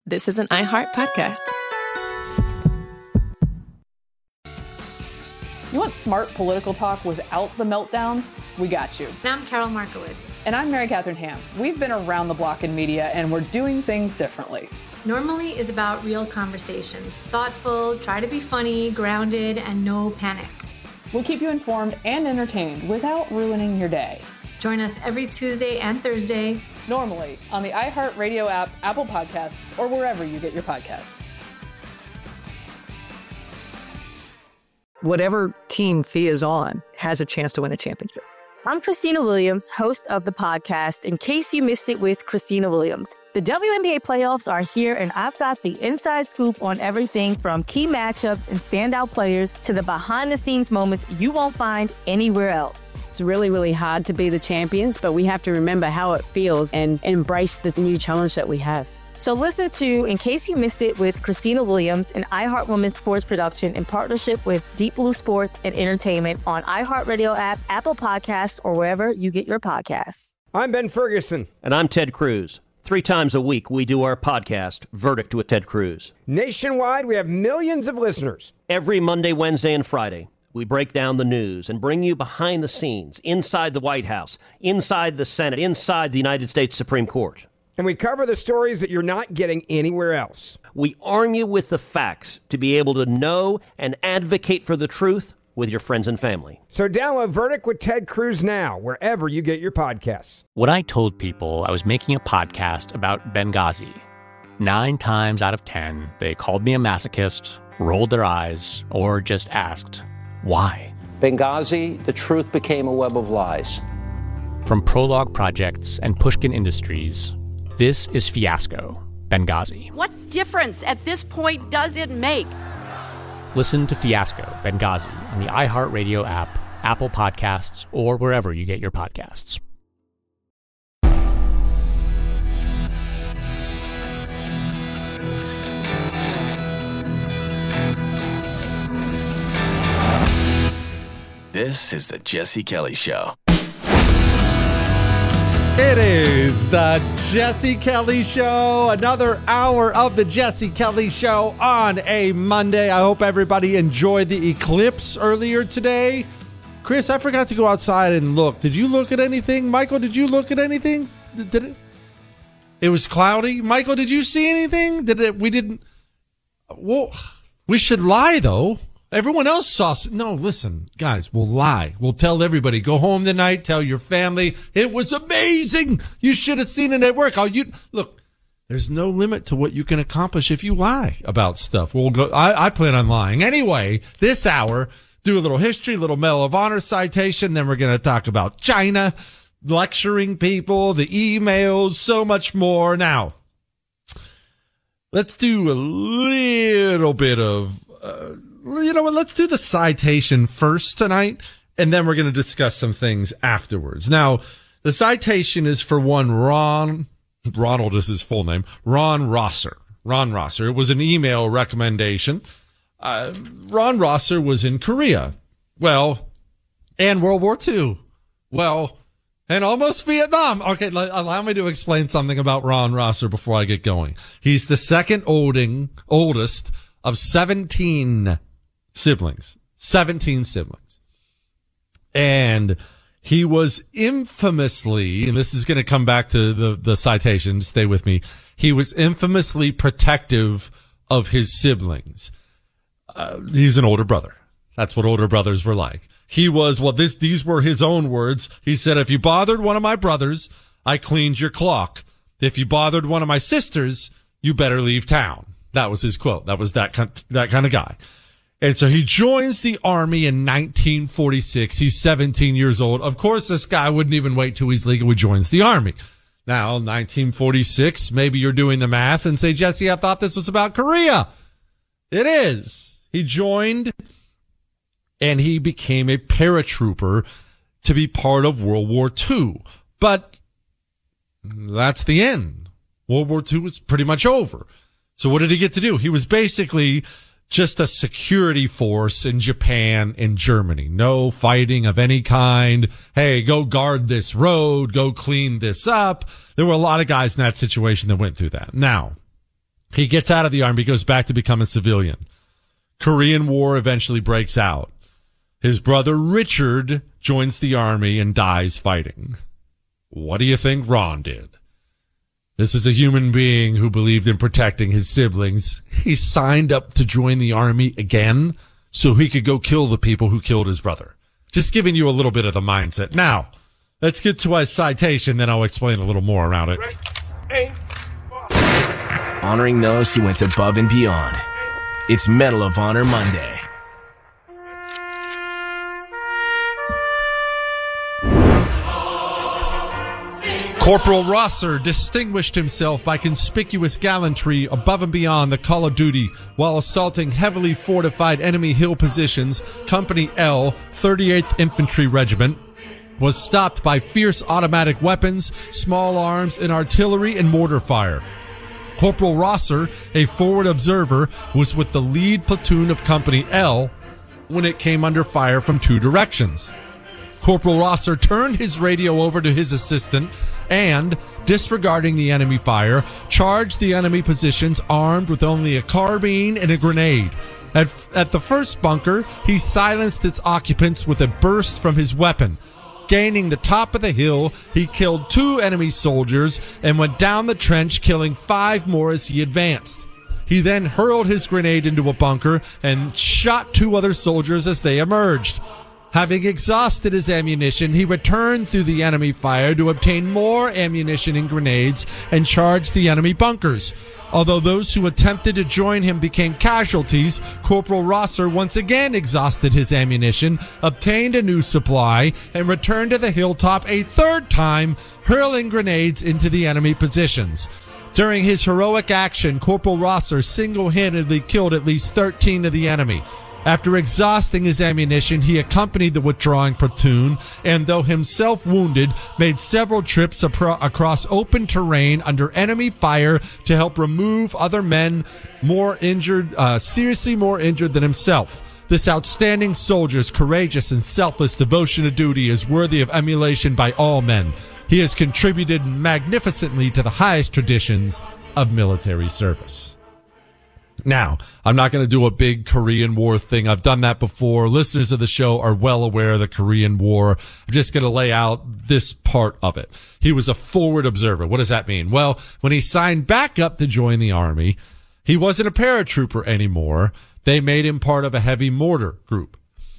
this is an iHeart podcast. You want smart political talk without the meltdowns? We got you. And I'm Carol Markowitz. And I'm Mary Catherine Ham. We've been around the block in media, and we're doing things differently. Normally is about real conversations. Thoughtful, try to be funny, grounded, and no panic. We'll keep you informed and entertained without ruining your day. Join us every Tuesday and Thursday. Normally on the iHeartRadio app, Apple Podcasts, or wherever you get your podcasts. Whatever team Thea is on has a chance to win a championship. I'm Christina Williams, host of the podcast, In Case You Missed It with Christina Williams. The WNBA playoffs are here, and I've got the inside scoop on everything from key matchups and standout players to the behind-the-scenes moments you won't find anywhere else. It's really, really hard to be the champions, but we have to remember how it feels and embrace the new challenge that we have. So listen to In Case You Missed It with Christina Williams, an iHeart Women's Sports production in partnership with Deep Blue Sports and Entertainment on iHeartRadio app, Apple Podcasts, or wherever you get your podcasts. I'm Ben Ferguson. And I'm Ted Cruz. 3 times a week, we do our podcast, Verdict with Ted Cruz. Nationwide, we have millions of listeners. Every Monday, Wednesday, and Friday, we break down the news and bring you behind the scenes, inside the White House, inside the Senate, inside the United States Supreme Court. And we cover the stories that you're not getting anywhere else. We arm you with the facts to be able to know and advocate for the truth with your friends and family. So download Verdict with Ted Cruz now, wherever you get your podcasts. When I told people I was making a podcast about Benghazi, 9 times out of 10, they called me a masochist, rolled their eyes, or just asked, why? Benghazi, the truth became a web of lies. From Prologue Projects and Pushkin Industries, this is Fiasco, Benghazi. What difference at this point does it make? Listen to Fiasco, Benghazi on the iHeartRadio app, Apple Podcasts, or wherever you get your podcasts. This is the Jesse Kelly Show. It is the Jesse Kelly Show, another hour of the Jesse Kelly Show on a Monday. I hope everybody enjoyed the eclipse earlier today. Chris, I forgot to go outside and look. Did you look at anything? Michael, did you look at anything? Did it? It was cloudy. Michael, did you see anything? We didn't. Well, we should lie, though. Everyone else saw. No, listen, guys, we'll lie. We'll tell everybody. Go home tonight. Tell your family. It was amazing. You should have seen it at work. Look, there's no limit to what you can accomplish if you lie about stuff. We'll go. I plan on lying. Anyway, this hour, do a little history, a little Medal of Honor citation. Then we're going to talk about China, lecturing people, the emails, so much more. Now, let's do a little bit of, you know what? Let's do the citation first tonight, and then we're going to discuss some things afterwards. Now, the citation is for one Ronald is his full name, Ron Rosser. Ron Rosser. It was an email recommendation. Ron Rosser was in Korea. Well, and World War II. Well, and almost Vietnam. Okay, allow me to explain something about Ron Rosser before I get going. He's the second oldest of 17 siblings. 17 siblings. And he was infamously, and this is going to come back to the citation, stay with me. He was infamously protective of his siblings. He's an older brother. That's what older brothers were like. He was, these were his own words. He said, if you bothered one of my brothers, I cleaned your clock. If you bothered one of my sisters, you better leave town. That was his quote. That was that kind of guy. And so he joins the army in 1946. He's 17 years old. Of course, this guy wouldn't even wait till he's legal. He joins the army. Now, 1946, maybe you're doing the math and say, Jesse, I thought this was about Korea. It is. He joined and he became a paratrooper to be part of World War II. But that's the end. World War II was pretty much over. So what did he get to do? He was basically just a security force in Japan and Germany. No fighting of any kind. Hey, go guard this road. Go clean this up. There were a lot of guys in that situation that went through that. Now, He gets out of the army, goes back to become a civilian. Korean War eventually breaks out. His brother Richard joins the army and dies fighting. What do you think Ron did? This is a human being who believed in protecting his siblings. He signed up to join the army again so he could go kill the people who killed his brother. Just giving you a little bit of the mindset. Now, let's get to our citation, then I'll explain a little more around it. Honoring those who went above and beyond. It's Medal of Honor Monday. Corporal Rosser distinguished himself by conspicuous gallantry above and beyond the call of duty while assaulting heavily fortified enemy hill positions. Company L, 38th Infantry Regiment, was stopped by fierce automatic weapons, small arms, and artillery and mortar fire. Corporal Rosser, a forward observer, was with the lead platoon of Company L when it came under fire from two directions. Corporal Rosser turned his radio over to his assistant and, disregarding the enemy fire, charged the enemy positions armed with only a carbine and a grenade. At the first bunker, he silenced its occupants with a burst from his weapon. Gaining the top of the hill, he killed 2 enemy soldiers and went down the trench, killing 5 more as he advanced. He then hurled his grenade into a bunker and shot 2 other soldiers as they emerged. Having exhausted his ammunition, he returned through the enemy fire to obtain more ammunition and grenades and charged the enemy bunkers. Although those who attempted to join him became casualties, Corporal Rosser once again exhausted his ammunition, obtained a new supply, and returned to the hilltop a third time, hurling grenades into the enemy positions. During his heroic action, Corporal Rosser single-handedly killed at least 13 of the enemy. After exhausting his ammunition, he accompanied the withdrawing platoon and, though himself wounded, made several trips across open terrain under enemy fire to help remove other men seriously more injured than himself. This outstanding soldier's courageous and selfless devotion to duty is worthy of emulation by all men. He has contributed magnificently to the highest traditions of military service. Now, I'm not going to do a big Korean War thing. I've done that before. Listeners of the show are well aware of the Korean War. I'm just going to lay out this part of it. He was a forward observer. What does that mean? Well, when he signed back up to join the army, he wasn't a paratrooper anymore. They made him part of a heavy mortar group.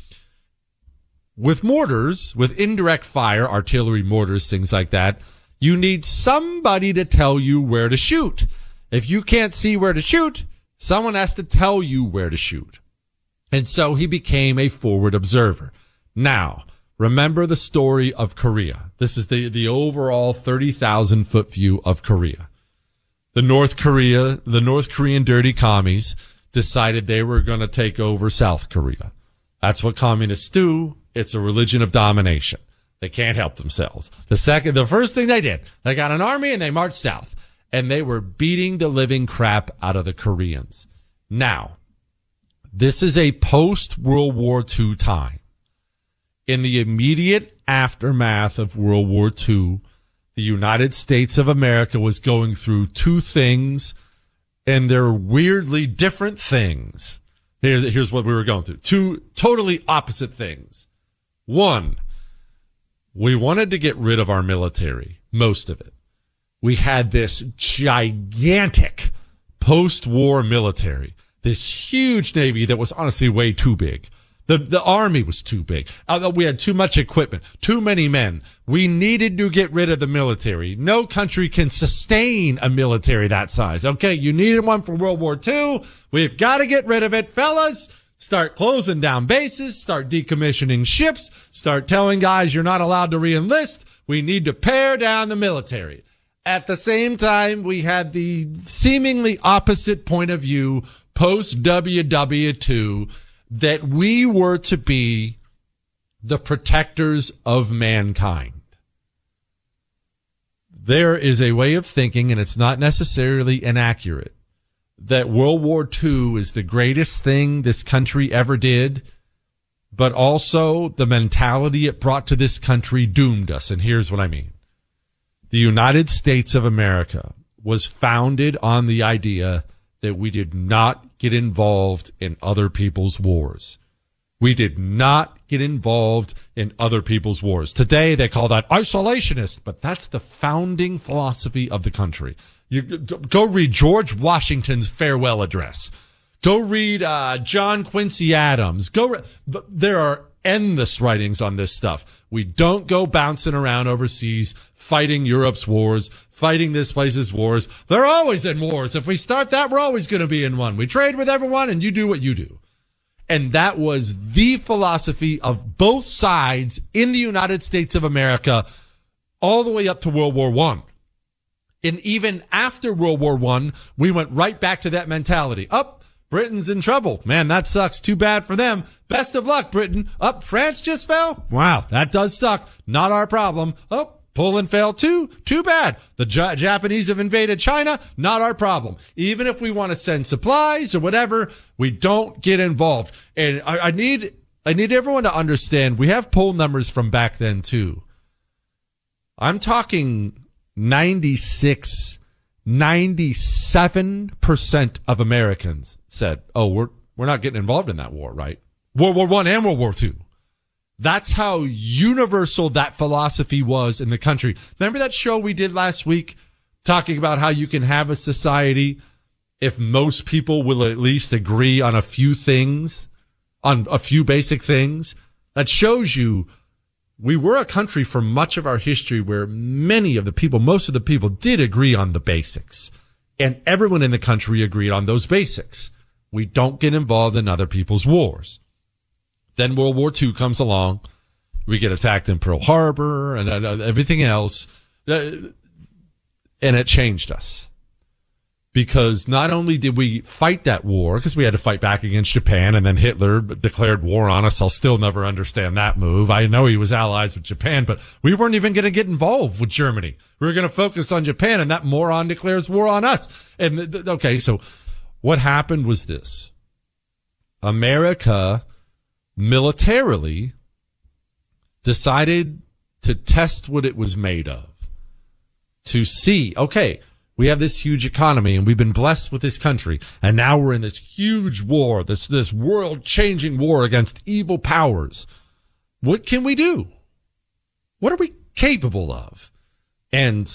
With mortars, with indirect fire, artillery mortars, things like that, you need somebody to tell you where to shoot. If you can't see where to shoot, someone has to tell you where to shoot. And so he became a forward observer. Now, remember the story of Korea. This is the overall 30,000 foot view of Korea. The North Korean dirty commies decided they were going to take over South Korea. That's what communists do. It's a religion of domination. They can't help themselves. The first thing they did, they got an army and they marched south. And they were beating the living crap out of the Koreans. Now, this is a post-World War II time. In the immediate aftermath of World War II, the United States of America was going through 2 things, and they're weirdly different things. Here's what we were going through. 2 totally opposite things. 1, we wanted to get rid of our military, most of it. We had this gigantic post-war military, this huge Navy that was honestly way too big. The Army was too big. We had too much equipment, too many men. We needed to get rid of the military. No country can sustain a military that size. Okay, you needed one for World War II. We've got to get rid of it, fellas. Start closing down bases, start decommissioning ships, start telling guys you're not allowed to re-enlist. We need to pare down the military. At the same time, we had the seemingly opposite point of view post-WW2 that we were to be the protectors of mankind. There is a way of thinking, and it's not necessarily inaccurate, that World War II is the greatest thing this country ever did, but also the mentality it brought to this country doomed us. And here's what I mean. The United States of America was founded on the idea that we did not get involved in other people's wars. We did not get involved in other people's wars. Today, they call that isolationist, but that's the founding philosophy of the country. You go read George Washington's farewell address. Go read John Quincy Adams. There are endless writings on this stuff. We don't go bouncing around overseas, fighting Europe's wars, fighting this place's wars. They're always in wars. If we start that, we're always going to be in one. We trade with everyone, and you do what you do. And that was the philosophy of both sides in the United States of America all the way up to World War I. And even after World War I, we went right back to that mentality. Britain's in trouble. Man, that sucks. Too bad for them. Best of luck, Britain. France just fell. Wow, that does suck. Not our problem. Poland fell too. Too bad. The Japanese have invaded China. Not our problem. Even if we want to send supplies or whatever, we don't get involved. And I need everyone to understand, we have poll numbers from back then too. I'm talking 97% of Americans said, we're not getting involved in that war, right? World War I and World War II. That's how universal that philosophy was in the country. Remember that show we did last week talking about how you can have a society if most people will at least agree on a few things, on a few basic things? That shows you we were a country for much of our history where most of the people did agree on the basics. And everyone in the country agreed on those basics. We don't get involved in other people's wars. Then World War II comes along. We get attacked in Pearl Harbor and everything else. And it changed us. Because not only did we fight that war, because we had to fight back against Japan, and then Hitler declared war on us. I'll still never understand that move. I know he was allies with Japan, but we weren't even going to get involved with Germany. We were going to focus on Japan, and that moron declares war on us. And okay, so what happened was this. America militarily decided to test what it was made of. To see, okay, we have this huge economy and we've been blessed with this country. And now we're in this huge war, this world-changing war against evil powers. What can we do? What are we capable of? And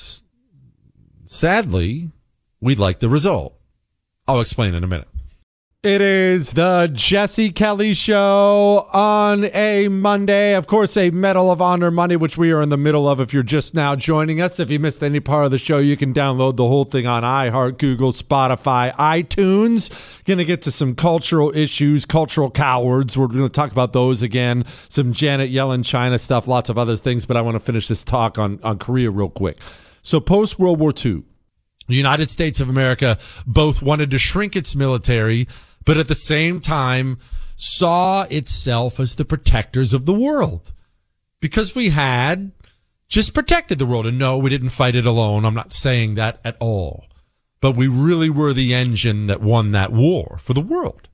sadly, we like the result. I'll explain in a minute. It is the Jesse Kelly Show on a Monday. Of course, a Medal of Honor Monday, which we are in the middle of if you're just now joining us. If you missed any part of the show, you can download the whole thing on iHeart, Google, Spotify, iTunes. Going to get to some cultural issues, cultural cowards. We're going to talk about those again. Some Janet Yellen, China stuff, lots of other things. But I want to finish this talk on Korea real quick. So post-World War II, the United States of America both wanted to shrink its military, but at the same time saw itself as the protectors of the world. Because we had just protected the world. And no, we didn't fight it alone. I'm not saying that at all. But we really were the engine that won that war for the world.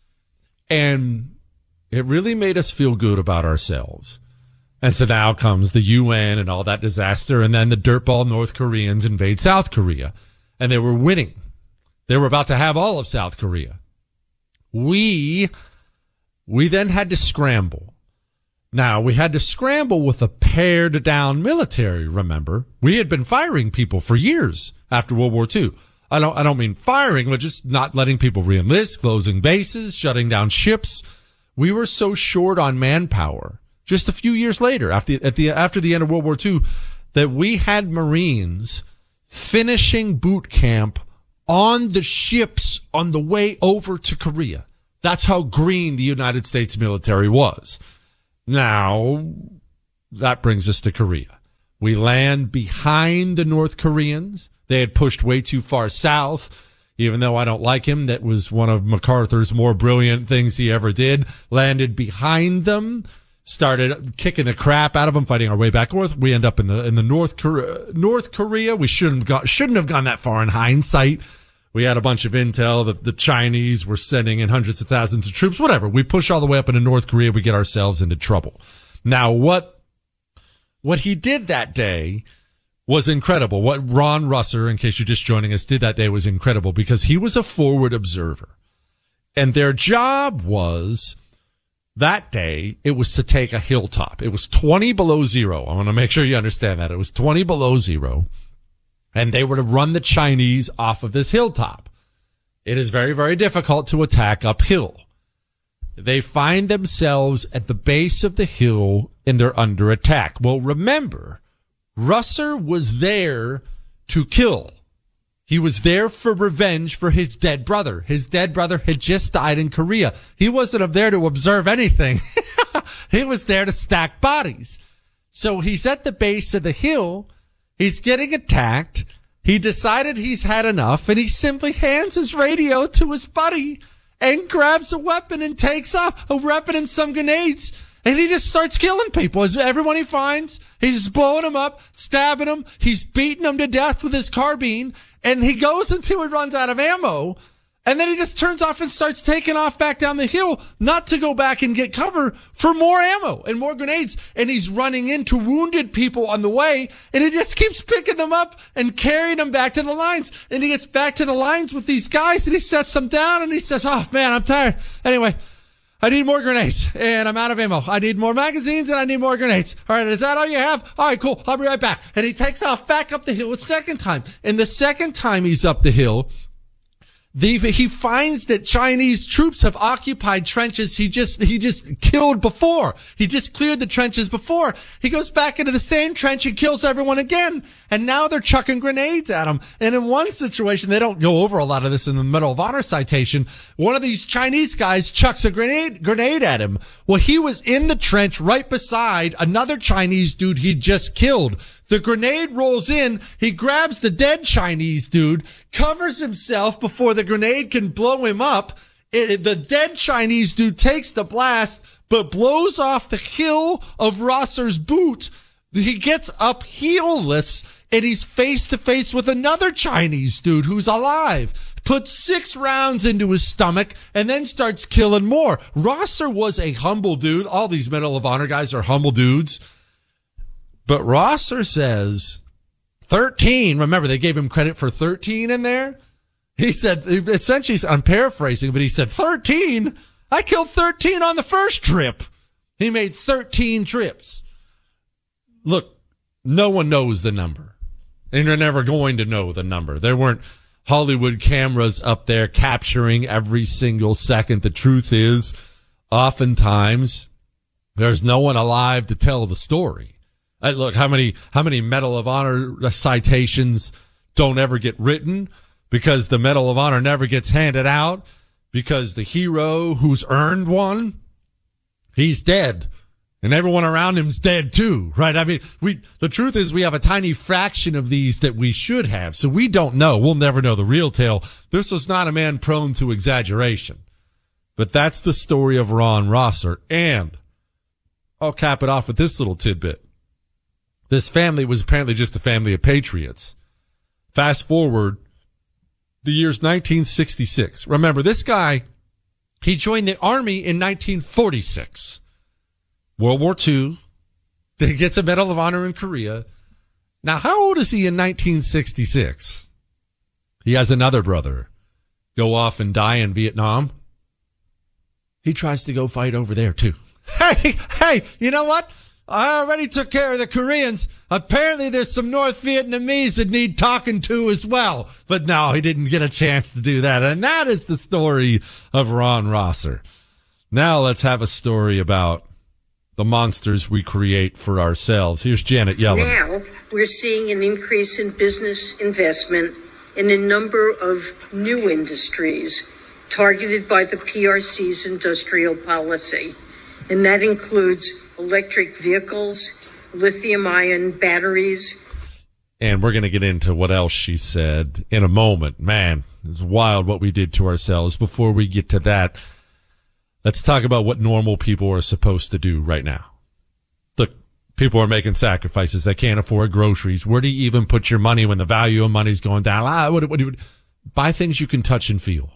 And it really made us feel good about ourselves. And so now comes the UN and all that disaster. And then the dirtball North Koreans invade South Korea. And they were winning. They were about to have all of South Korea. We then had to scramble. Now, we had to scramble with a pared down military, remember? We had been firing people for years after World War II. I don't mean firing, but just not letting people re-enlist, closing bases, shutting down ships. We were so short on manpower just a few years later, after the end of World War II, that we had Marines finishing boot camp on the ships on the way over to Korea. That's how green the United States military was. Now, that brings us to Korea. We land behind the North Koreans. They had pushed way too far south. Even though I don't like him, that was one of MacArthur's more brilliant things he ever did. Landed behind them, started kicking the crap out of them, fighting our way back north. We end up in the North Korea. We shouldn't have gone that far in hindsight. We had a bunch of intel that the Chinese were sending in hundreds of thousands of troops. Whatever. We push all the way up into North Korea. We get ourselves into trouble. Now, what he did that day was incredible. What Ron Russer, in case you're just joining us, did that day was incredible because he was a forward observer. And their job was, that day, it was to take a hilltop. It was 20 below zero. I want to make sure you understand that. It was 20 below zero. And they were to run the Chinese off of this hilltop. It is very, very difficult to attack uphill. They find themselves at the base of the hill and they're under attack. Well, remember, Russer was there to kill. He was there for revenge for his dead brother. His dead brother had just died in Korea. He wasn't up there to observe anything. He was there to stack bodies. So he's at the base of the hill. He's getting attacked. He decided he's had enough, and he simply hands his radio to his buddy and grabs a weapon and takes off, a weapon and some grenades. And he just starts killing people. As everyone he finds, he's blowing them up, stabbing them. He's beating them to death with his carbine. And he goes until he runs out of ammo. And then he just turns off and starts taking off back down the hill, not to go back and get cover for more ammo and more grenades. And he's running into wounded people on the way. And he just keeps picking them up and carrying them back to the lines. And he gets back to the lines with these guys and he sets them down and he says, oh man, I'm tired. Anyway, I need more grenades and I'm out of ammo. I need more magazines and I need more grenades. All right. Is that all you have? All right, cool. I'll be right back. And he takes off back up the hill a second time. And the second time he's up the hill, he finds that Chinese troops have occupied trenches he just killed before. He just cleared the trenches before. He goes back into the same trench and kills everyone again. And now they're chucking grenades at him. And in one situation, they don't go over a lot of this in the Medal of Honor citation. One of these Chinese guys chucks a grenade at him. Well, he was in the trench right beside another Chinese dude he'd just killed. The grenade rolls in. He grabs the dead Chinese dude, covers himself before the grenade can blow him up. The dead Chinese dude takes the blast, but blows off the heel of Rosser's boot. He gets up heelless, and he's face to face with another Chinese dude who's alive. Puts 6 rounds into his stomach and then starts killing more. Rosser was a humble dude. All these Medal of Honor guys are humble dudes. But Rosser says 13. Remember, they gave him credit for 13 in there. He said, essentially, I'm paraphrasing, but he said, 13? I killed 13 on the first trip. He made 13 trips. Look, no one knows the number. And you're never going to know the number. There weren't Hollywood cameras up there capturing every single second. The truth is, oftentimes, there's no one alive to tell the story. Look, how many Medal of Honor citations don't ever get written because the Medal of Honor never gets handed out because the hero who's earned one, he's dead. And everyone around him's dead too, right? I mean, the truth is we have a tiny fraction of these that we should have. So we don't know. We'll never know the real tale. This was not a man prone to exaggeration. But that's the story of Ron Rosser. And I'll cap it off with this little tidbit. This family was apparently just a family of patriots. Fast forward, the year's 1966. Remember, this guy, he joined the Army in 1946. World War II. He gets a Medal of Honor in Korea. Now, how old is he in 1966? He has another brother go off and die in Vietnam. He tries to go fight over there, too. Hey, you know what? I already took care of the Koreans. Apparently there's some North Vietnamese that need talking to as well. But no, he didn't get a chance to do that. And that is the story of Ron Rosser. Now let's have a story about the monsters we create for ourselves. Here's Janet Yellen. Now we're seeing an increase in business investment in a number of new industries targeted by the PRC's industrial policy. And that includes electric vehicles, lithium-ion batteries. And we're going to get into what else she said in a moment. Man, it's wild what we did to ourselves. Before we get to that, let's talk about what normal people are supposed to do right now. Look, people are making sacrifices. They can't afford groceries. Where do you even put your money when the value of money's going down? Buy things you can touch and feel.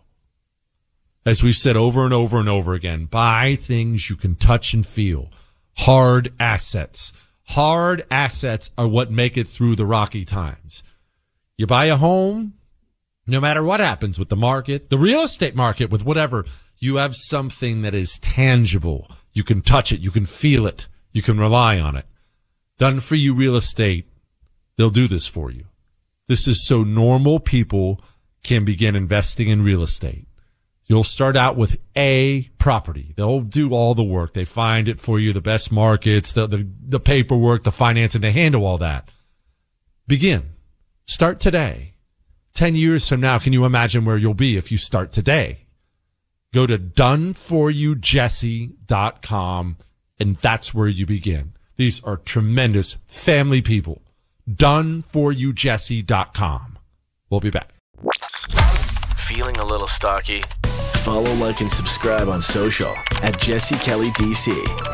As we've said over and over and over again, buy things you can touch and feel. Hard assets, Hard assets are what make it through the rocky times. You buy a home, no matter what happens with the market, the real estate market, with whatever, you have something that is tangible. You can touch it. You can feel it. You can rely on it. Done for you real estate. They'll do this for you. This is so normal people can begin investing in real estate. You'll start out with a property. They'll do all the work. They find it for you, the best markets, the paperwork, the financing. They handle all that. Begin. Start today. 10 years from now, can you imagine where you'll be if you start today? Go to doneforyoujesse.com, and that's where you begin. These are tremendous family people. doneforyoujesse.com. We'll be back. Feeling a little stocky? Follow, like, and subscribe on social at Jesse Kelly DC.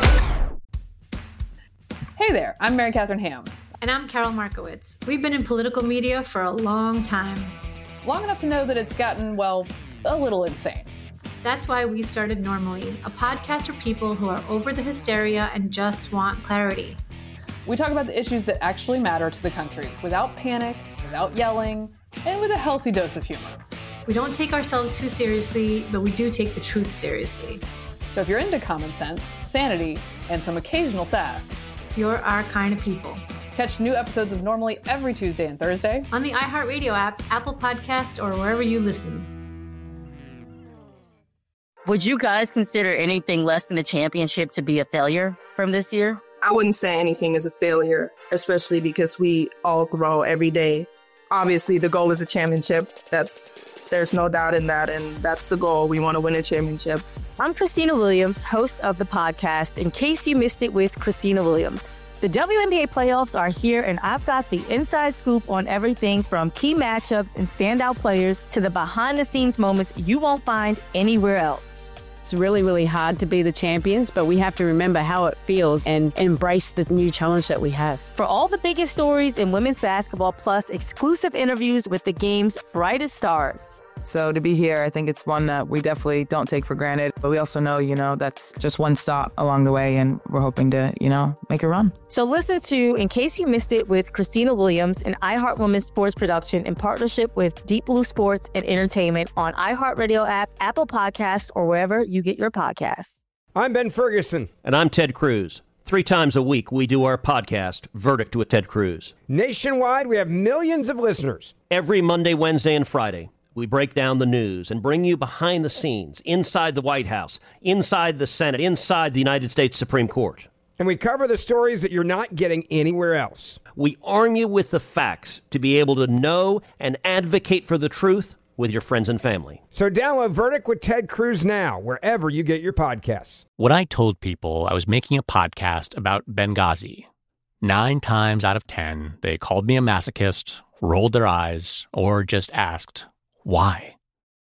Hey there, I'm Mary Catherine Ham. And I'm Carol Markowitz. We've been in political media for a long time. Long enough to know that it's gotten, well, a little insane. That's why we started Normally, a podcast for people who are over the hysteria and just want clarity. We talk about the issues that actually matter to the country without panic, without yelling, and with a healthy dose of humor. We don't take ourselves too seriously, but we do take the truth seriously. So if you're into common sense, sanity, and some occasional sass, you're our kind of people. Catch new episodes of Normally every Tuesday and Thursday on the iHeartRadio app, Apple Podcasts, or wherever you listen. Would you guys consider anything less than a championship to be a failure from this year? I wouldn't say anything is a failure, especially because we all grow every day. Obviously, the goal is a championship. There's no doubt in that, and that's the goal. We want to win a championship. I'm Christina Williams, host of the podcast In Case You Missed It with Christina Williams. The WNBA playoffs are here, and I've got the inside scoop on everything from key matchups and standout players to the behind-the-scenes moments you won't find anywhere else. It's really, really hard to be the champions, but we have to remember how it feels and embrace the new challenge that we have. For all the biggest stories in women's basketball, plus exclusive interviews with the game's brightest stars. So to be here, I think it's one that we definitely don't take for granted. But we also know, that's just one stop along the way, and we're hoping to, make a run. So listen to In Case You Missed It with Christina Williams, an iHeart Women's sports production in partnership with Deep Blue Sports and Entertainment on iHeartRadio app, Apple Podcasts, or wherever you get your podcasts. I'm Ben Ferguson. And I'm Ted Cruz. 3 times a week, we do our podcast, Verdict with Ted Cruz. Nationwide, we have millions of listeners. Every Monday, Wednesday, and Friday, we break down the news and bring you behind the scenes, inside the White House, inside the Senate, inside the United States Supreme Court. And we cover the stories that you're not getting anywhere else. We arm you with the facts to be able to know and advocate for the truth with your friends and family. So download Verdict with Ted Cruz now, wherever you get your podcasts. When I told people I was making a podcast about Benghazi, 9 times out of 10, they called me a masochist, rolled their eyes, or just asked, why?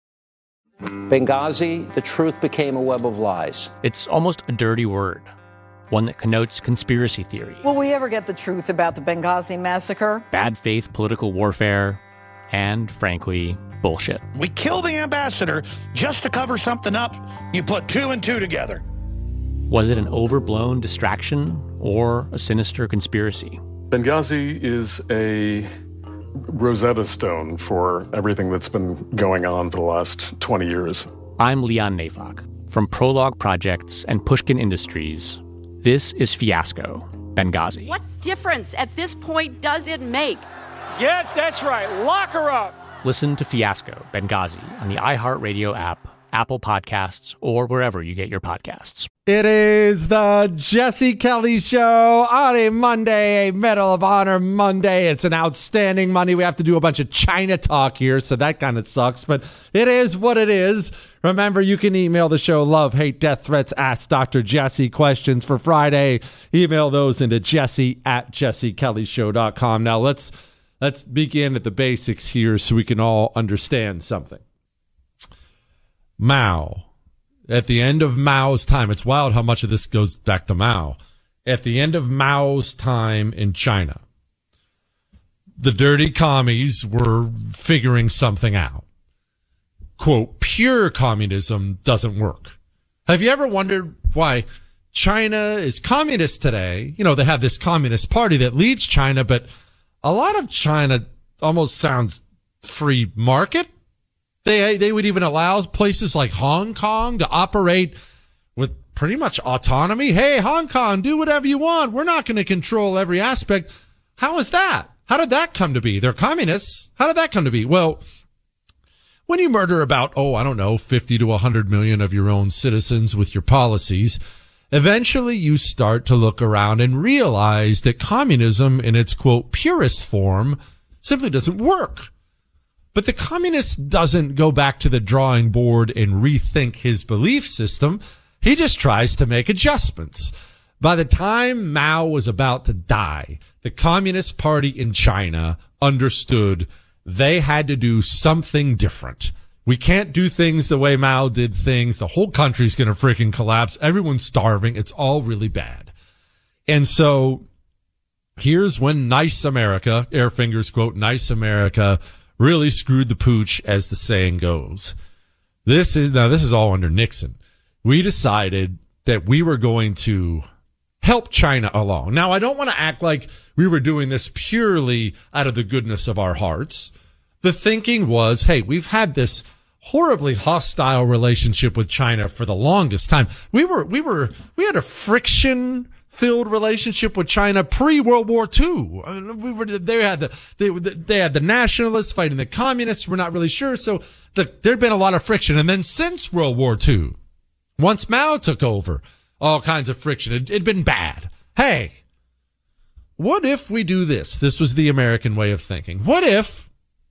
Benghazi, the truth became a web of lies. It's almost a dirty word, one that connotes conspiracy theory. Will we ever get the truth about the Benghazi massacre? Bad faith political warfare, and frankly, bullshit. We kill the ambassador just to cover something up. You put 2 and 2 together. Was it an overblown distraction or a sinister conspiracy? Benghazi is a Rosetta Stone for everything that's been going on for the last 20 years. I'm Leon Nafok. From Prologue Projects and Pushkin Industries, this is Fiasco, Benghazi. What difference at this point does it make? Yeah, that's right. Lock her up. Listen to Fiasco, Benghazi on the iHeartRadio app, Apple Podcasts, or wherever you get your podcasts. It is the Jesse Kelly Show on a Monday, a Medal of Honor Monday. It's an outstanding Monday. We have to do a bunch of China talk here, so that kind of sucks, but it is what it is. Remember, you can email the show, love, hate, death threats, ask Dr. Jesse questions for Friday. Email those into jesse@jessekellyshow.com. Now, let's begin at the basics here so we can all understand something. Mao. At the end of Mao's time, it's wild how much of this goes back to Mao. At the end of Mao's time in China, the dirty commies were figuring something out. Quote, pure communism doesn't work. Have you ever wondered why China is communist today. You know, they have this communist party that leads China, but a lot of China almost sounds free market. They would even allow places like Hong Kong to operate with pretty much autonomy. Hey, Hong Kong, do whatever you want. We're not going to control every aspect. How is that? How did that come to be? They're communists. How did that come to be? Well, when you murder about, 50 to 100 million of your own citizens with your policies, eventually you start to look around and realize that communism in its, quote, purest form simply doesn't work. But the communist doesn't go back to the drawing board and rethink his belief system. He just tries to make adjustments. By the time Mao was about to die, the Communist Party in China understood they had to do something different. We can't do things the way Mao did things. The whole country's going to freaking collapse. Everyone's starving. It's all really bad. And so here's when nice America, Air Fingers quote, nice America, really screwed the pooch, as the saying goes. This is all under Nixon. We decided that we were going to help China along. Now, I don't want to act like we were doing this purely out of the goodness of our hearts. The thinking was, hey, we've had this horribly hostile relationship with China for the longest time. We had a friction-filled relationship with China pre-World War II. They had the nationalists fighting the communists. We're not really sure. So there'd been a lot of friction. And then since World War II, once Mao took over, all kinds of friction. It'd been bad. Hey, what if we do this? This was the American way of thinking. What if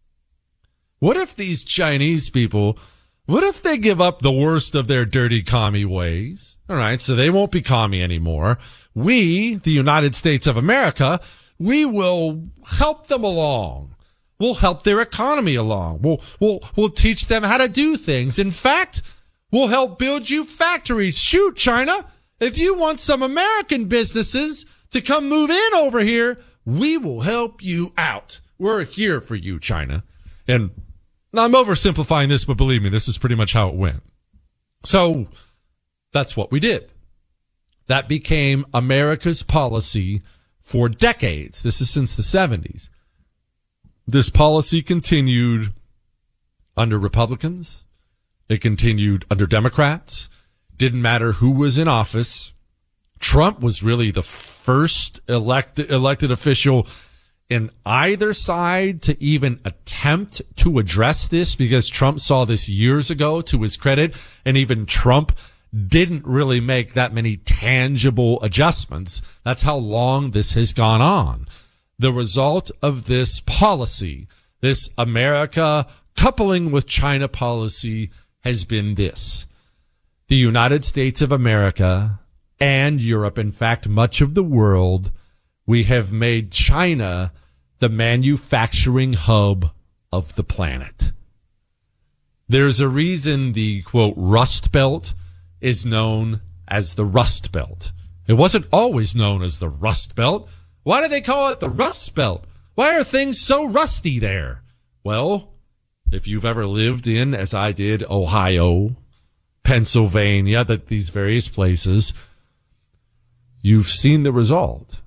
these Chinese people, what if they give up the worst of their dirty commie ways? All right, so they won't be commie anymore. We, the United States of America, we will help them along. We'll help their economy along. We'll teach them how to do things. In fact, we'll help build you factories. Shoot, China. If you want some American businesses to come move in over here, we will help you out. We're here for you, China. And I'm oversimplifying this, but believe me, this is pretty much how it went. So that's what we did. That became America's policy for decades. This is since the 70s. This policy continued under Republicans. It continued under Democrats. Didn't matter who was in office. Trump was really the first elected official in either side to even attempt to address this, because Trump saw this years ago, to his credit, and even Trump didn't really make that many tangible adjustments. That's how long this has gone on. The result of this policy, this America coupling with China policy, has been this. The United States of America and Europe, in fact, much of the world, we have made China the manufacturing hub of the planet. There's a reason the, quote, Rust Belt is known as the Rust Belt. It wasn't always known as the Rust Belt. Why do they call it the Rust Belt? Why are things so rusty there? Well, if you've ever lived in, as I did, Ohio, Pennsylvania, these various places, you've seen the result.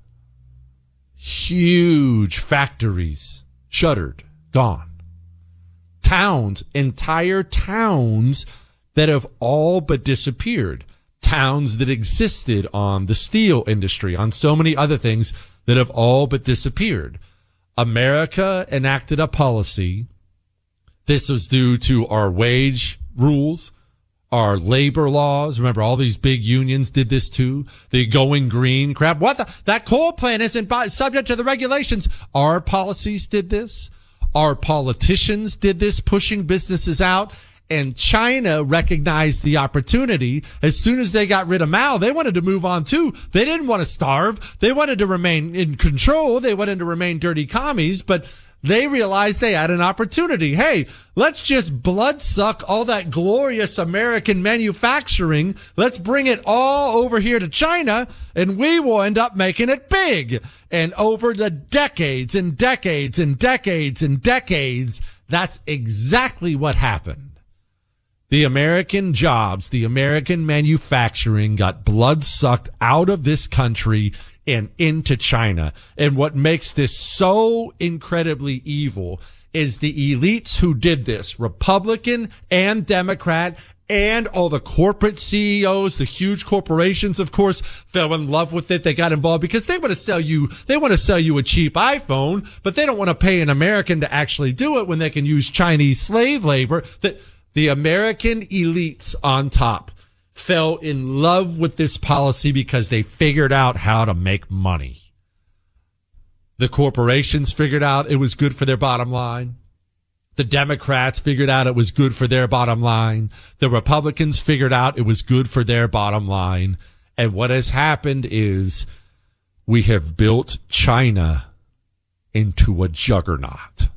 Huge factories shuttered, gone. Towns, entire towns that have all but disappeared. Towns that existed on the steel industry, on so many other things that have all but disappeared. America enacted a policy. This was due to our wage rules, our labor laws. Remember, all these big unions did this too. The going green crap. That coal plant isn't subject to the regulations. Our policies did this. Our politicians did this, pushing businesses out. And China recognized the opportunity. As soon as they got rid of Mao, they wanted to move on too. They didn't want to starve. They wanted to remain in control. They wanted to remain dirty commies, but they realized they had an opportunity. Hey, let's just bloodsuck all that glorious American manufacturing. Let's bring it all over here to China, and we will end up making it big. And over the decades and decades and decades and decades, that's exactly what happened. The American jobs, the American manufacturing got blood sucked out of this country and into China. And what makes this so incredibly evil is the elites who did this, Republican and Democrat, and all the corporate CEOs, the huge corporations, of course, fell in love with it. They got involved because they want to sell you a cheap iPhone, but they don't want to pay an American to actually do it when they can use Chinese slave labor. The American elites on top fell in love with this policy because they figured out how to make money. The corporations figured out it was good for their bottom line. The Democrats figured out it was good for their bottom line. The Republicans figured out it was good for their bottom line. And what has happened is we have built China into a juggernaut.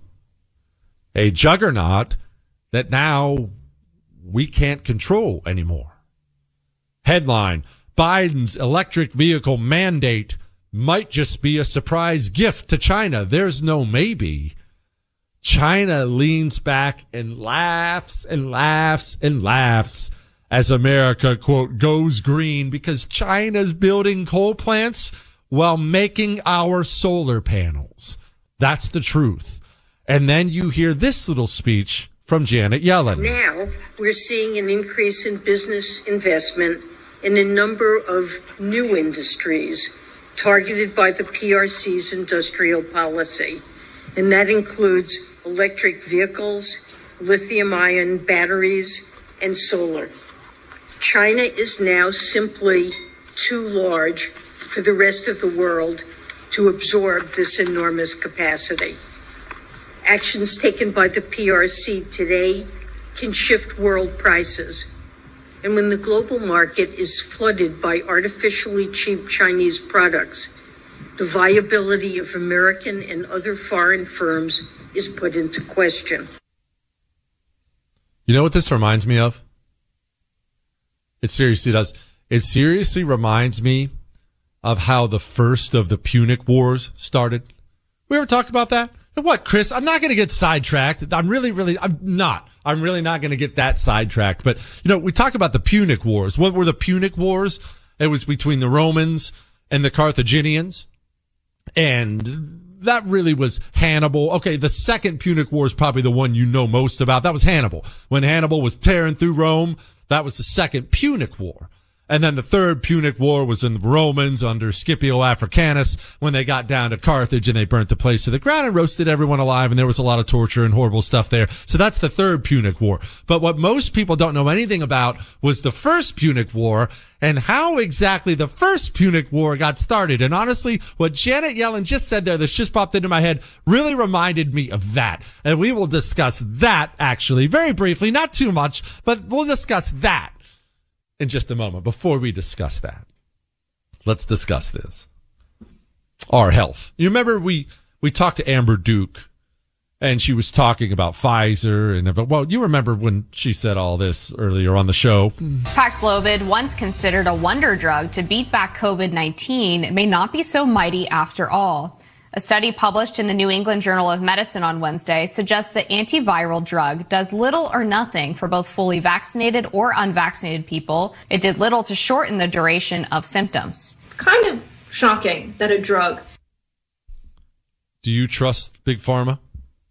A juggernaut that now we can't control anymore. Headline, Biden's electric vehicle mandate might just be a surprise gift to China. There's no maybe. China leans back and laughs and laughs and laughs as America, quote, goes green because China's building coal plants while making our solar panels. That's the truth. And then you hear this little speech from Janet Yellen. Now we're seeing an increase in business investment in a number of new industries targeted by the PRC's industrial policy. And that includes electric vehicles, lithium-ion batteries, and solar. China is now simply too large for the rest of the world to absorb this enormous capacity. Actions taken by the PRC today can shift world prices. And when the global market is flooded by artificially cheap Chinese products, the viability of American and other foreign firms is put into question. You know what this reminds me of? It seriously does. It seriously reminds me of how the first of the Punic Wars started. We ever talk about that? What, Chris? I'm not going to get sidetracked. I'm really not going to get that sidetracked. But, we talk about the Punic Wars. What were the Punic Wars? It was between the Romans and the Carthaginians. And that really was Hannibal. Okay, the second Punic War is probably the one you know most about. That was Hannibal. When Hannibal was tearing through Rome, that was the second Punic War. And then the third Punic War was in the Romans under Scipio Africanus when they got down to Carthage and they burnt the place to the ground and roasted everyone alive, and there was a lot of torture and horrible stuff there. So that's the third Punic War. But what most people don't know anything about was the first Punic War and how exactly the first Punic War got started. And honestly, what Janet Yellen just said there, this just popped into my head, really reminded me of that. And we will discuss that actually very briefly, not too much, but we'll discuss that in just a moment. Before we discuss that, let's discuss this. Our health. You remember we talked to Amber Duke and she was talking about Pfizer and you remember when she said all this earlier on the show. Paxlovid, once considered a wonder drug to beat back COVID-19, may not be so mighty after all. A study published in the New England Journal of Medicine on Wednesday suggests the antiviral drug does little or nothing for both fully vaccinated or unvaccinated people. It did little to shorten the duration of symptoms. Kind of shocking that a drug. Do you trust Big Pharma?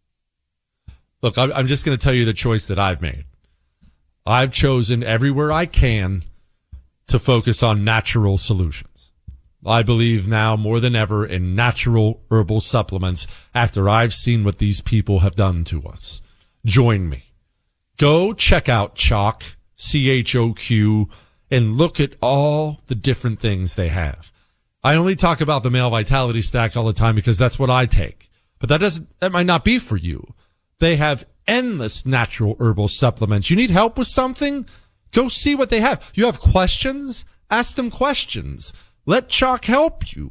Look, I'm just going to tell you the choice that I've made. I've chosen everywhere I can to focus on natural solutions. I believe now more than ever in natural herbal supplements after I've seen what these people have done to us. Join me. Go check out Choq, CHOQ, and look at all the different things they have. I only talk about the Male Vitality Stack all the time because that's what I take. But that might not be for you. They have endless natural herbal supplements. You need help with something? Go see what they have. You have questions? Ask them questions. Let Choq help you.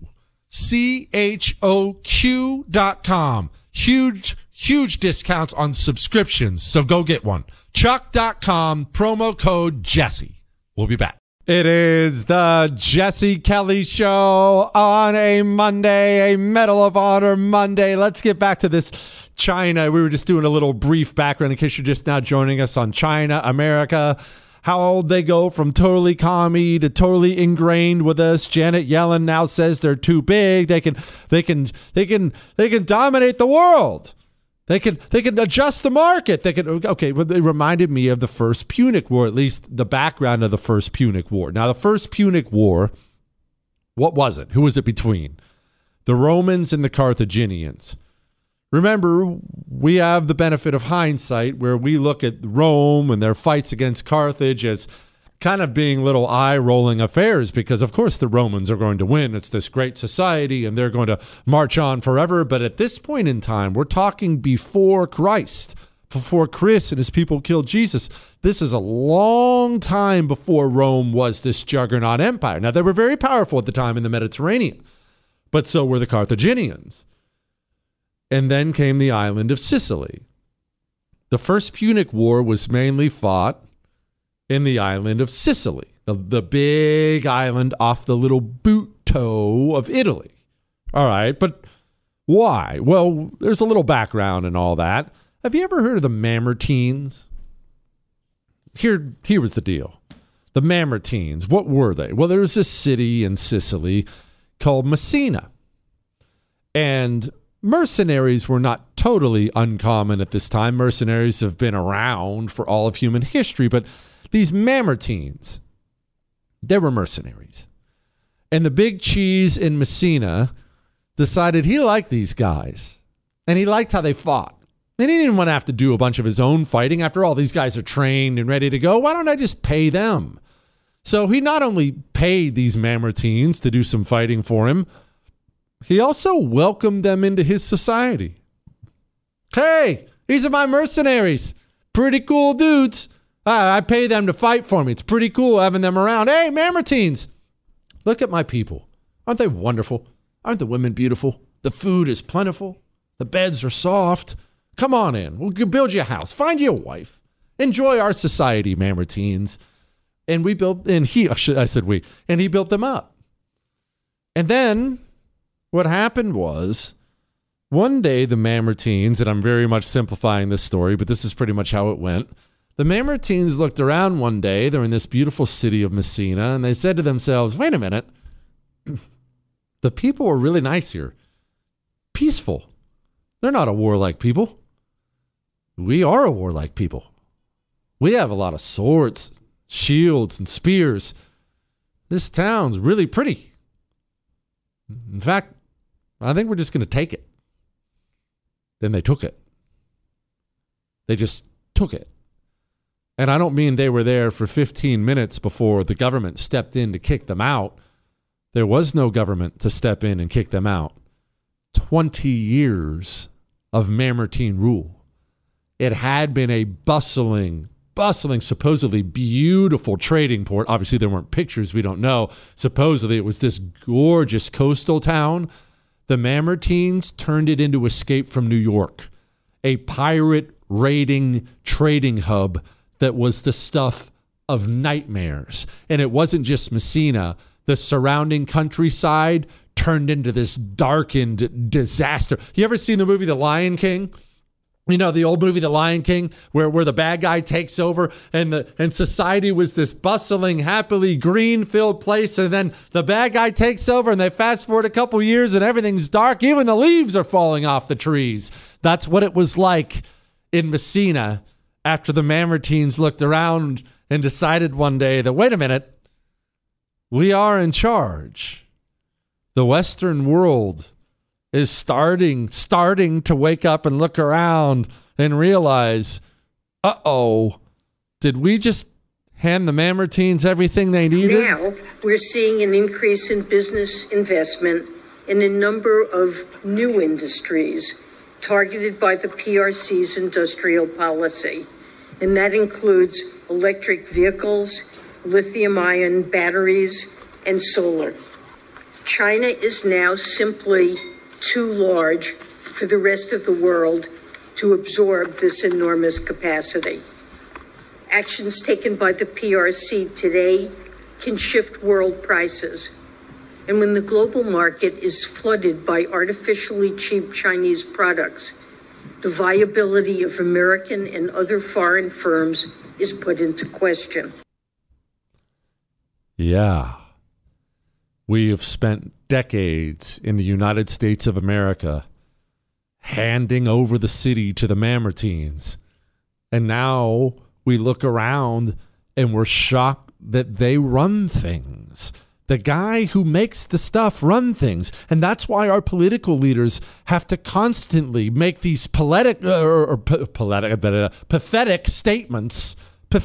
CHOQ.com. Huge discounts on subscriptions, so go get one. Choq.com, promo code Jesse. We'll be back. It is the Jesse Kelly Show on a Monday, a Medal of Honor Monday. Let's get back to this China. We were just doing a little brief background in case you're just now joining us on China, America, how they go from totally commie to totally ingrained with us. Janet Yellen now says they're too big. They can dominate the world. They can adjust the market. It reminded me of the First Punic War, at least the background of the First Punic War. Now, the First Punic War, what was it? Who was it between? The Romans and the Carthaginians. Remember, we have the benefit of hindsight where we look at Rome and their fights against Carthage as kind of being little eye-rolling affairs because, of course, the Romans are going to win. It's this great society, and they're going to march on forever. But at this point in time, we're talking before Christ, before Chris and his people killed Jesus. This is a long time before Rome was this juggernaut empire. Now, they were very powerful at the time in the Mediterranean, but so were the Carthaginians. And then came the island of Sicily. The First Punic War was mainly fought in the island of Sicily, the big island off the little boot toe of Italy. All right, but why? Well, there's a little background and all that. Have you ever heard of the Mamertines? Here was the deal. The Mamertines, what were they? Well, there was this city in Sicily called Messina. And mercenaries were not totally uncommon at this time. Mercenaries have been around for all of human history, but these Mamertines, they were mercenaries. And the big cheese in Messina decided he liked these guys. And he liked how they fought. And he didn't want to have to do a bunch of his own fighting. After all, these guys are trained and ready to go. Why don't I just pay them? So he not only paid these Mamertines to do some fighting for him, he also welcomed them into his society. Hey, these are my mercenaries. Pretty cool dudes. I pay them to fight for me. It's pretty cool having them around. Hey, Mamertines, look at my people. Aren't they wonderful? Aren't the women beautiful? The food is plentiful. The beds are soft. Come on in. We'll build you a house. Find you a wife. Enjoy our society, Mamertines. And he built them up. And then what happened was, one day the Mamertines, and I'm very much simplifying this story, but this is pretty much how it went. The Mamertines looked around one day. They're in this beautiful city of Messina, and they said to themselves, wait a minute. The people are really nice here. Peaceful. They're not a warlike people. We are a warlike people. We have a lot of swords, shields, and spears. This town's really pretty. In fact, I think we're just going to take it. Then they took it. They just took it. And I don't mean they were there for 15 minutes before the government stepped in to kick them out. There was no government to step in and kick them out. 20 years of Mamertine rule. It had been a bustling, supposedly beautiful trading port. Obviously, there weren't pictures. We don't know. Supposedly, it was this gorgeous coastal town. The Mamertines turned it into Escape from New York, a pirate raiding trading hub that was the stuff of nightmares. And it wasn't just Messina. The surrounding countryside turned into this darkened disaster. You ever seen the movie The Lion King? You know, the old movie The Lion King, where the bad guy takes over and society was this bustling, happily green-filled place, and then the bad guy takes over and they fast forward a couple years and everything's dark. Even the leaves are falling off the trees. That's what it was like in Messina after the Mamertines looked around and decided one day that, wait a minute, we are in charge. The Western world is starting to wake up and look around and realize, did we just hand the Mamertines everything they needed? Now we're seeing an increase in business investment in a number of new industries targeted by the PRC's industrial policy. And that includes electric vehicles, lithium-ion batteries, and solar. China is now simply too large for the rest of the world to absorb this enormous capacity. Actions taken by the PRC today can shift world prices. And when the global market is flooded by artificially cheap Chinese products, the viability of American and other foreign firms is put into question. Yeah. We have spent decades in the United States of America handing over the city to the Mamertines. And now we look around and we're shocked that they run things. The guy who makes the stuff run things. And that's why our political leaders have to constantly make these pathetic statements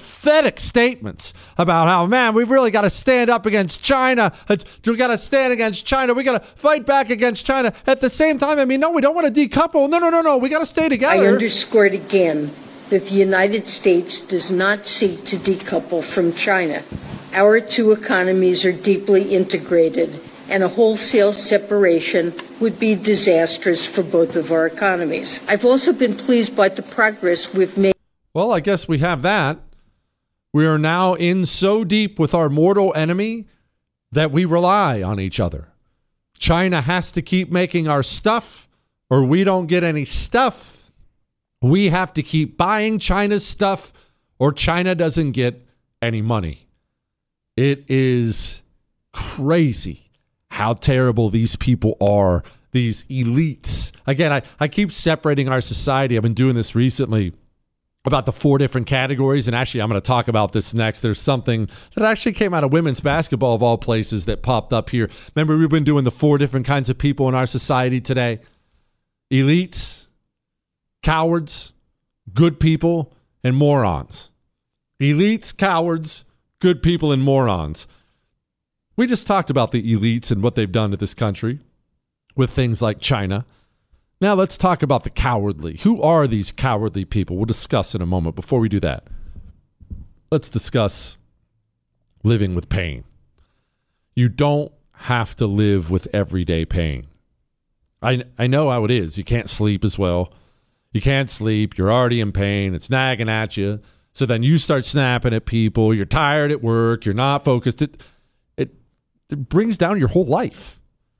about how, man, we've really got to stand up against China. We got to stand against China. We got to fight back against China. At the same time, I mean, no, we don't want to decouple. No. We got to stay together. I underscored again that the United States does not seek to decouple from China. Our two economies are deeply integrated, and a wholesale separation would be disastrous for both of our economies. I've also been pleased by the progress we've made. Well, I guess we have that. We are now in so deep with our mortal enemy that we rely on each other. China has to keep making our stuff, or we don't get any stuff. We have to keep buying China's stuff, or China doesn't get any money. It is crazy how terrible these people are, these elites. Again, I keep separating our society. I've been doing this recently about the 4 different categories, and actually I'm going to talk about this next. There's something that actually came out of women's basketball of all places that popped up here. Remember, we've been doing the 4 different kinds of people in our society today. Elites, cowards, good people, and morons. Elites, cowards, good people, and morons. We just talked about the elites and what they've done to this country with things like China. Now let's talk about the cowardly. Who are these cowardly people? We'll discuss in a moment. Before we do that, let's discuss living with pain. You don't have to live with everyday pain. I know how it is. You can't sleep as well. You can't sleep. You're already in pain. It's nagging at you. So then you start snapping at people. You're tired at work. You're not focused. It brings down your whole life.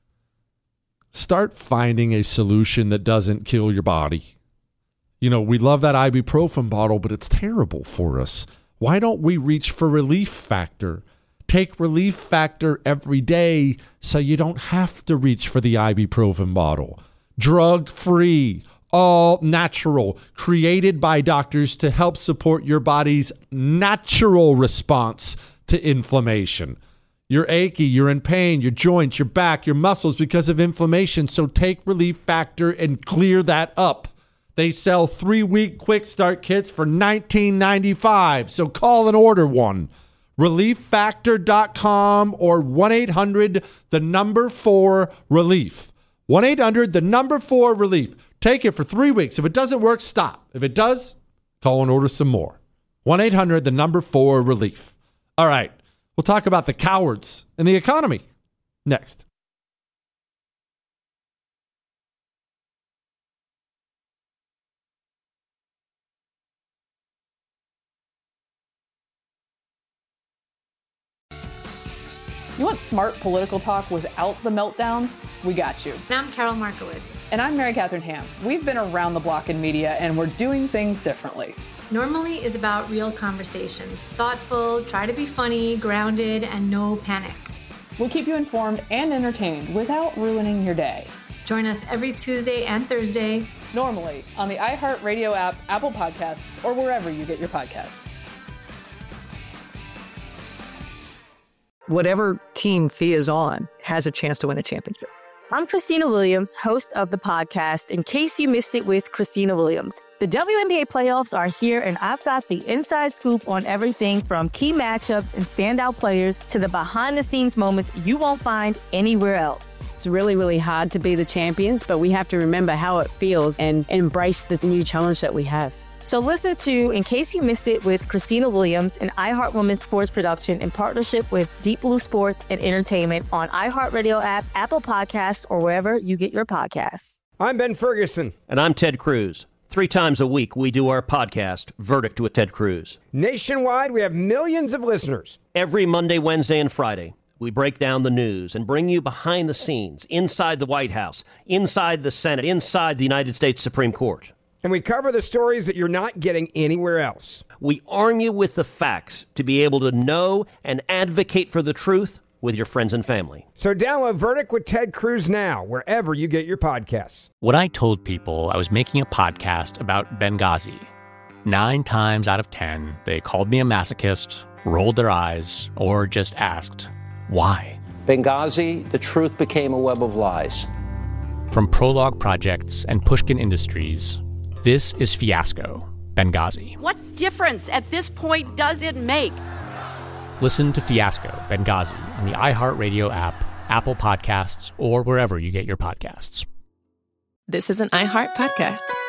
Start finding a solution that doesn't kill your body. You know, we love that ibuprofen bottle, but it's terrible for us. Why don't we reach for Relief Factor? Take Relief Factor every day so you don't have to reach for the ibuprofen bottle. Drug-free, all natural, created by doctors to help support your body's natural response to inflammation. You're achy, you're in pain, your joints, your back, your muscles because of inflammation. So take Relief Factor and clear that up. They sell 3-week quick start kits for $19.95. So call and order one. ReliefFactor.com or 1-800-4-RELIEF. 1-800-4-RELIEF. Take it for 3 weeks. If it doesn't work, stop. If it does, call and order some more. 1-800-4-RELIEF. All right. We'll talk about the cowards and the economy next. You want smart political talk without the meltdowns? We got you. And I'm Carol Markowitz. And I'm Mary Catherine Ham. We've been around the block in media, and we're doing things differently. Normally is about real conversations. Thoughtful, try to be funny, grounded, and no panic. We'll keep you informed and entertained without ruining your day. Join us every Tuesday and Thursday. Normally on the iHeartRadio app, Apple Podcasts, or wherever you get your podcasts. Whatever team Thea is on has a chance to win a championship. I'm Christina Williams, host of the podcast, In Case You Missed It with Christina Williams. The WNBA playoffs are here, and I've got the inside scoop on everything from key matchups and standout players to the behind-the-scenes moments you won't find anywhere else. It's really, really hard to be the champions, but we have to remember how it feels and embrace the new challenge that we have. So listen to In Case You Missed It with Christina Williams, an iHeart Women's sports production in partnership with Deep Blue Sports and Entertainment on iHeartRadio app, Apple Podcasts, or wherever you get your podcasts. I'm Ben Ferguson. And I'm Ted Cruz. 3 times a week, we do our podcast, Verdict with Ted Cruz. Nationwide, we have millions of listeners. Every Monday, Wednesday, and Friday, we break down the news and bring you behind the scenes, inside the White House, inside the Senate, inside the United States Supreme Court. And we cover the stories that you're not getting anywhere else. We arm you with the facts to be able to know and advocate for the truth with your friends and family. So download Verdict with Ted Cruz now, wherever you get your podcasts. When I told people I was making a podcast about Benghazi, 9 times out of 10, they called me a masochist, rolled their eyes, or just asked, why? Benghazi, the truth became a web of lies. From Prologue Projects and Pushkin Industries, this is Fiasco, Benghazi. What difference at this point does it make? Listen to Fiasco, Benghazi on the iHeartRadio app, Apple Podcasts, or wherever you get your podcasts. This is an iHeart podcast.